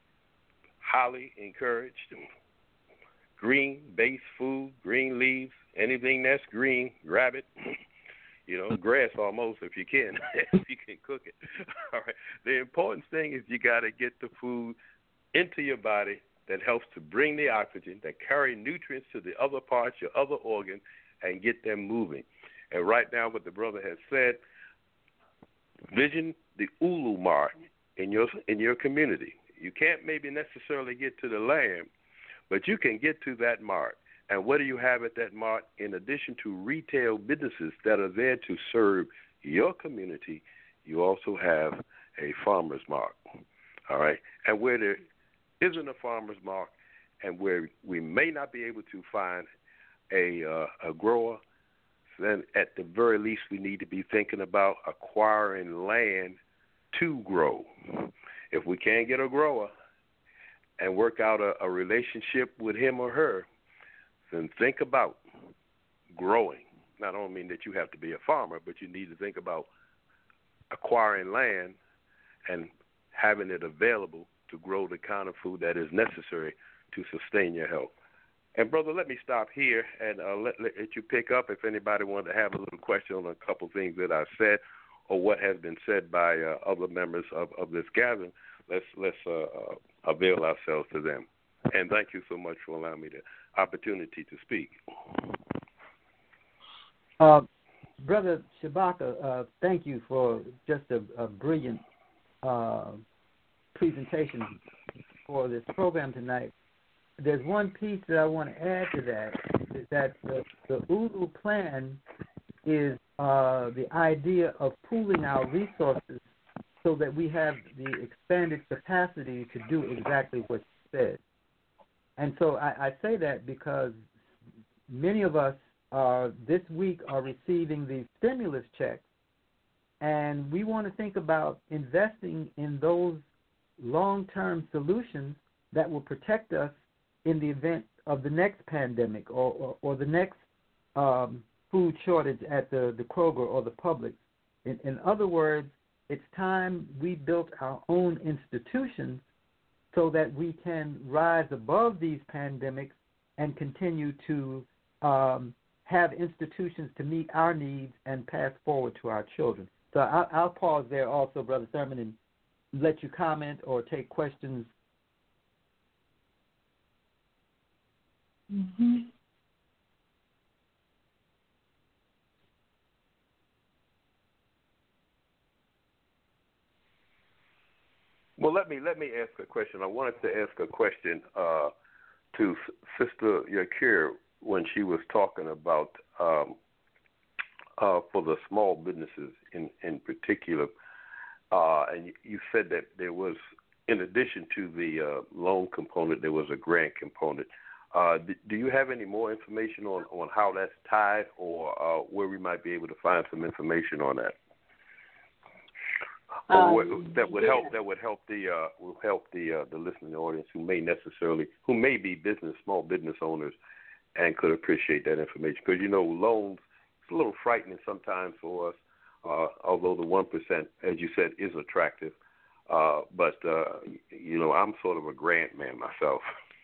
highly encouraged. Green-based food, green leaves, anything that's green, grab it. Grass almost if you can, if you can cook it. All right. The important thing is you got to get the food into your body that helps to bring the oxygen, that carry nutrients to the other parts, your other organs, and get them moving. And right now, what the brother has said, vision the Ulu mark in your community. You can't maybe necessarily get to the land, but you can get to that mark. And what do you have at that mark? In addition to retail businesses that are there to serve your community, you also have a farmer's mark. all right, and where there isn't a farmer's market and where we may not be able to find a grower, then at the very least we need to be thinking about acquiring land to grow. If we can't get a grower and work out a relationship with him or her, then think about growing. Now, I don't mean that you have to be a farmer, but you need to think about acquiring land and having it available to grow the kind of food that is necessary to sustain your health. And, brother, let me stop here and let you pick up if anybody wanted to have a little question on a couple things that I said or what has been said by other members of this gathering. Let's avail ourselves to them. And thank you so much for allowing me the opportunity to speak. Brother Shabaka, thank you for just a brilliant presentation for this program tonight. There's one piece that I want to add to that, is that the ULU plan is the idea of pooling our resources so that we have the expanded capacity to do exactly what you said. And so I say that because many of us this week are receiving these stimulus checks, and we want to think about investing in those long-term solutions that will protect us in the event of the next pandemic or the next food shortage at the Kroger or the Publix. In other words, it's time we built our own institutions so that we can rise above these pandemics and continue to have institutions to meet our needs and pass forward to our children. So I'll pause there also, Brother Thurman, and let you comment or take questions. Mm-hmm. Well, let me ask a question. I wanted to ask a question to Sister Yakir when she was talking about for the small businesses in particular, and you said that there was, in addition to the loan component, there was a grant component. Do you have any more information on how that's tied, or where we might be able to find some information on that? That would help the listening audience who may be small business owners and could appreciate that information, because loans, it's a little frightening sometimes for us, although the 1%, as you said, is attractive, but I'm sort of a grant man myself.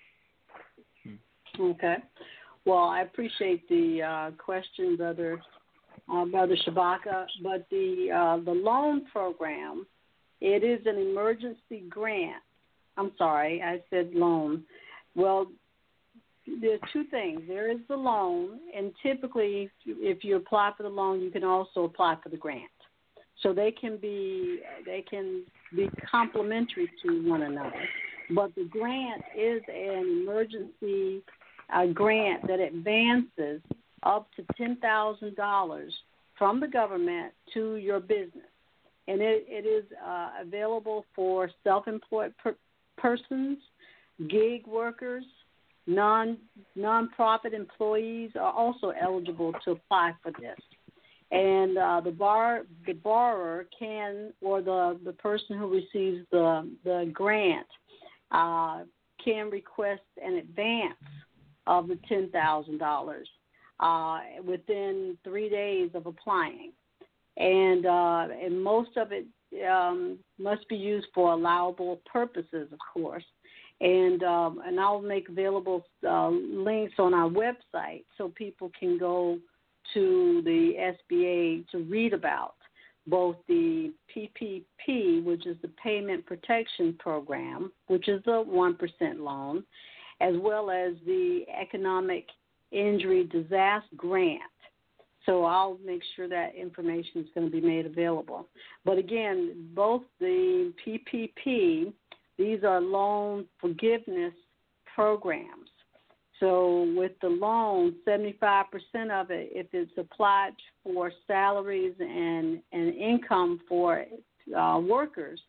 Okay. Well, I appreciate the question, Brother Shabaka, but the loan program, it is an emergency grant. I'm sorry, I said loan. Well, there's two things. There is the loan, and typically if you apply for the loan, you can also apply for the grant. So they can be complementary to one another. But the grant is an emergency grant that advances up to $10,000 from the government to your business. And it is available for self-employed persons, gig workers, non-profit employees are also eligible to apply for this. And the borrower can, or the person who receives the grant can request an advance of the $10,000 within 3 days of applying. And most of it must be used for allowable purposes, of course. And I'll make available links on our website so people can go to the SBA to read about both the PPP, which is the Payment Protection Program, which is the 1% loan, as well as the Economic Injury Disaster Grant. So I'll make sure that information is going to be made available. But again, both the PPP, these are loan forgiveness programs. So with the loan, 75% of it, if it's applied for salaries and income for workers,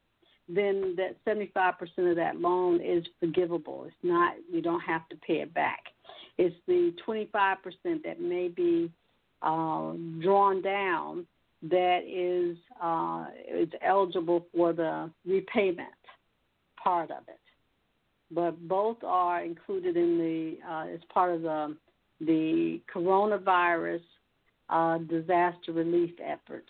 then that 75% of that loan is forgivable. It's not, you don't have to pay it back. It's the 25% that may be drawn down that is eligible for the repayment part of it. But both are included in the as part of the coronavirus disaster relief efforts.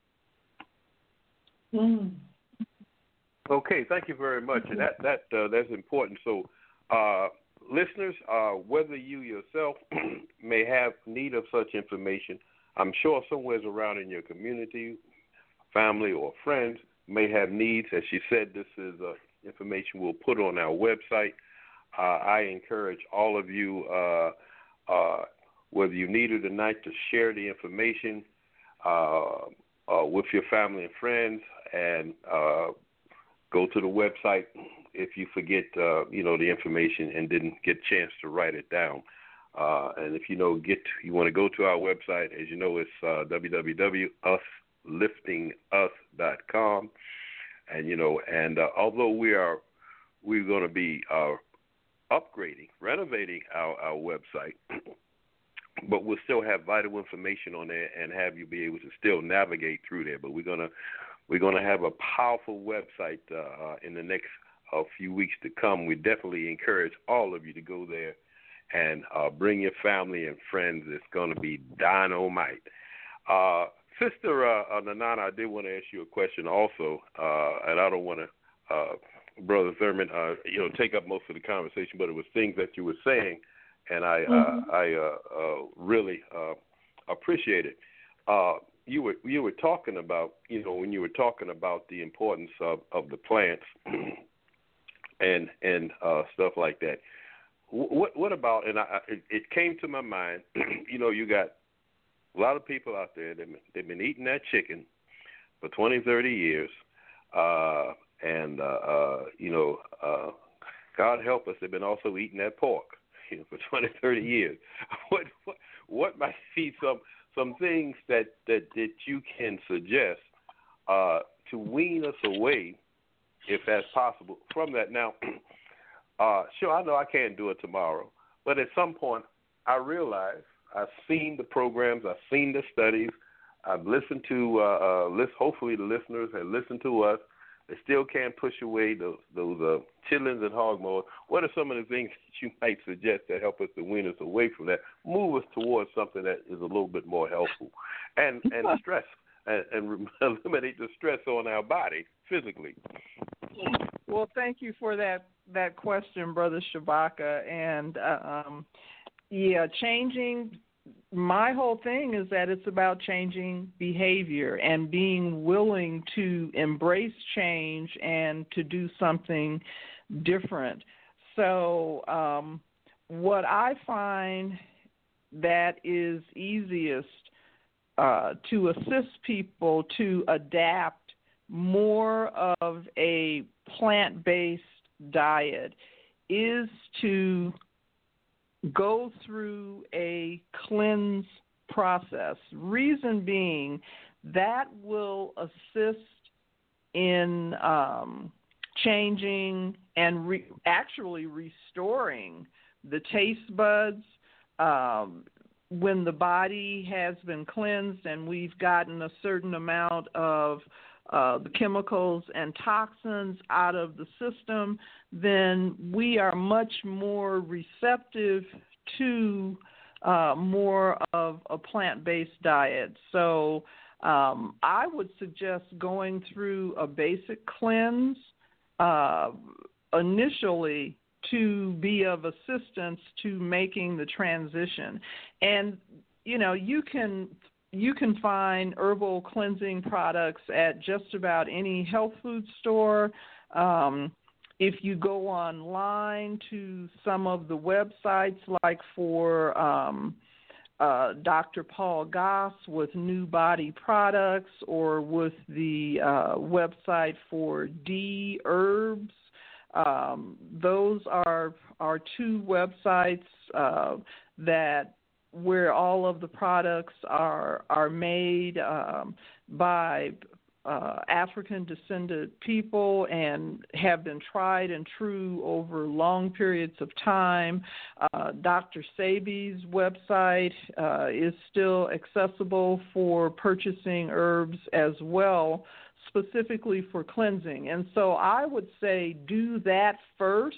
Okay, thank you very much. And that's important. So, listeners, whether you yourself may have need of such information, I'm sure somewhere around in your community, family, or friends may have needs. As she said, this is information we'll put on our website. I encourage all of you, whether you need it or not, to share the information with your family and friends, and go to the website if you forget, the information and didn't get a chance to write it down. And if you want to go to our website, as you know, it's www.upliftingus.com. And although we're going to be renovating our website, but we'll still have vital information on there and have you be able to still navigate through there. But we're gonna have a powerful website in the next few weeks to come. We definitely encourage all of you to go there and bring your family and friends. It's going to be dynamite. Sister Nanana, I did want to ask you a question also, and I don't want to, Brother Thurman, take up most of the conversation, but it was things that you were saying, and I really appreciate it. You were talking about, when you were talking about the importance of the plants and stuff like that. What about? And it came to my mind. You got a lot of people out there. They've been eating that chicken for 20, 30 years, and God help us, they've been also eating that pork for 20, 30 years. What might be some things that you can suggest to wean us away, if that's possible, from that? Now, sure, I know I can't do it tomorrow, but at some point I realize I've seen the programs, I've seen the studies, I've listened to, hopefully the listeners have listened to us. They still can't push away those chitlins and hog maws. What are some of the things that you might suggest that help us to wean us away from that, move us towards something that is a little bit more helpful, and stress, and eliminate the stress on our body physically? Well, thank you for that question, Brother Shabaka. And changing. My whole thing is that it's about changing behavior and being willing to embrace change and to do something different. So what I find that is easiest to assist people to adapt more of a plant-based diet is to go through a cleanse process. Reason being, that will assist in changing and actually restoring the taste buds when the body has been cleansed and we've gotten a certain amount of the chemicals and toxins out of the system, then we are much more receptive to more of a plant-based diet. So I would suggest going through a basic cleanse initially to be of assistance to making the transition. And, you can find herbal cleansing products at just about any health food store. If you go online to some of the websites, like for Dr. Paul Goss with New Body Products, or with the website for D Herbs, those are two websites where all of the products are made by African descended people and have been tried and true over long periods of time. Dr. Sebi's website is still accessible for purchasing herbs as well, specifically for cleansing. And so I would say do that first.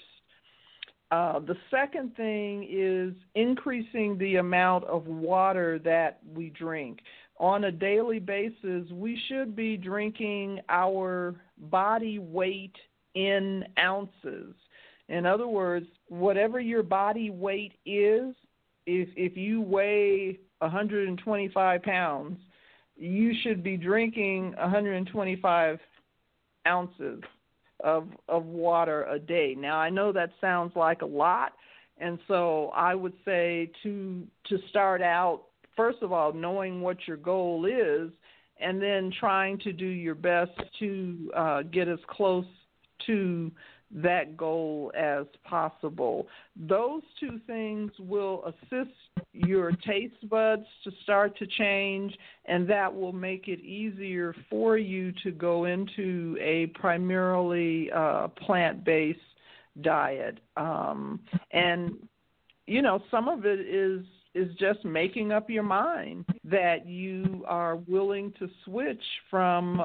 The second thing is increasing the amount of water that we drink. On a daily basis, we should be drinking our body weight in ounces. In other words, whatever your body weight is, if you weigh 125 pounds, you should be drinking 125 ounces of water a day. Now, I know that sounds like a lot, and so I would say to start out, first of all, knowing what your goal is, and then trying to do your best to get as close to that goal as possible. Those two things will assist your taste buds to start to change, and that will make it easier for you to go into a primarily plant-based diet. And, you know, some of it is just making up your mind that you are willing to switch from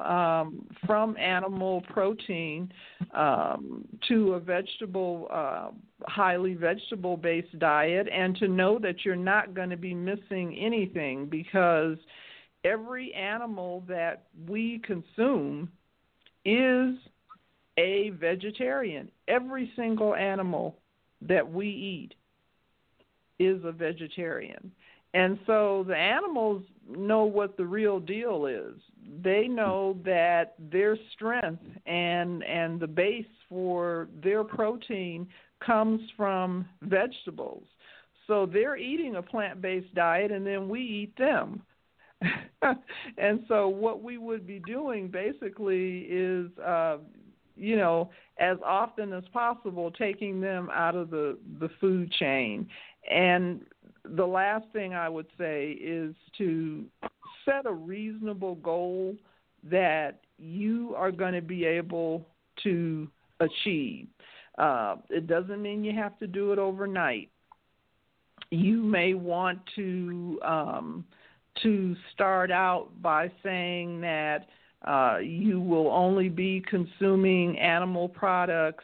animal protein to a vegetable, highly vegetable-based diet, and to know that you're not going to be missing anything, because every animal that we consume is a vegetarian. Every single animal that we eat is a vegetarian. And so the animals know what the real deal is. They know that their strength and the base for their protein comes from vegetables. So they're eating a plant-based diet, and then we eat them. And so what we would be doing basically is, you know, as often as possible, taking them out of the food chain. And the last thing I would say is to set a reasonable goal that you are going to be able to achieve. It doesn't mean you have to do it overnight. You may want to start out by saying that you will only be consuming animal products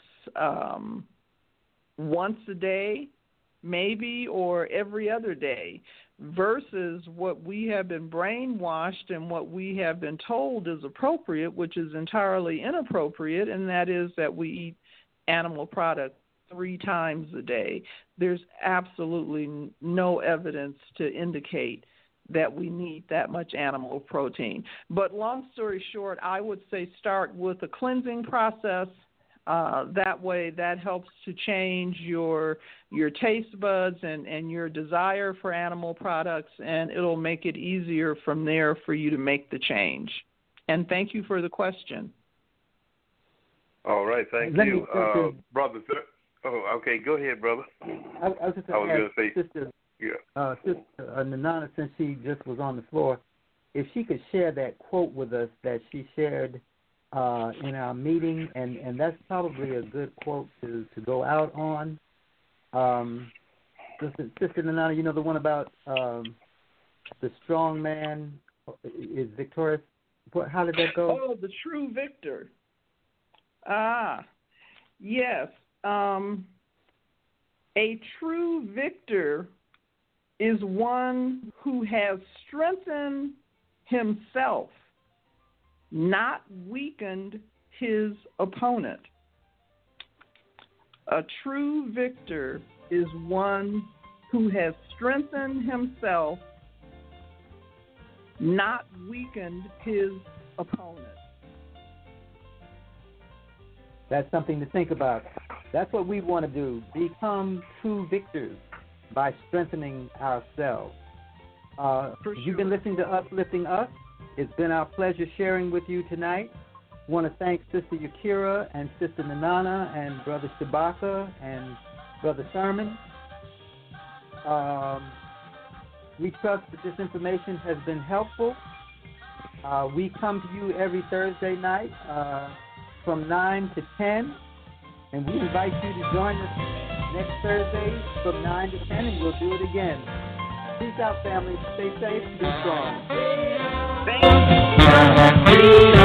once a day, maybe, or every other day, versus what we have been brainwashed and what we have been told is appropriate, which is entirely inappropriate, and that is that we eat animal products 3 times a day. There's absolutely no evidence to indicate that we need that much animal protein. But long story short, I would say start with a cleansing process. That way, that helps to change your taste buds and your desire for animal products, and it'll make it easier from there for you to make the change. And thank you for the question. All right, thank you. Brother, okay, go ahead, brother. I was just going to say, Sister Nanana, since she just was on the floor, if she could share that quote with us that she shared in our meeting, and that's probably a good quote to go out on. Sister Nanana, you know the one about the strong man is victorious? How did that go? Oh, the true victor. Yes. A true victor is one who has strengthened himself, not weakened his opponent. A true victor is one who has strengthened himself, not weakened his opponent. That's something to think about. That's what we want to do, become true victors by strengthening ourselves. You've been listening to Uplifting Us. It's been our pleasure sharing with you tonight. I want to thank Sister Yakira and Sister Nanana and Brother Shabaka and Brother Sermon. We trust that this information has been helpful. We come to you every Thursday night from 9 to 10, and we invite you to join us next Thursday from 9 to 10, and we'll do it again. Peace out, family. Stay safe. Be strong. Thank you.